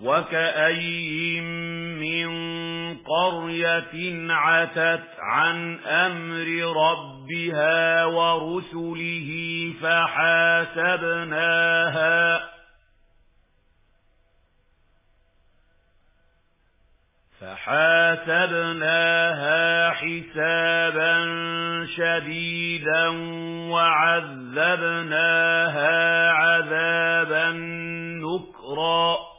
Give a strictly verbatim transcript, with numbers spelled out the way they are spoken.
وَكَأَيِّن مِّن قَرْيَةٍ عَتَتْ عَنْ أَمْرِ رَبِّهَا وَرُسُلِهِ فَحَاسَبْنَاهَا فَحَاسَبْنَاهَا حِسَابًا شَدِيدًا وَعَذَّبْنَاهَا عَذَابًا نُكْرًا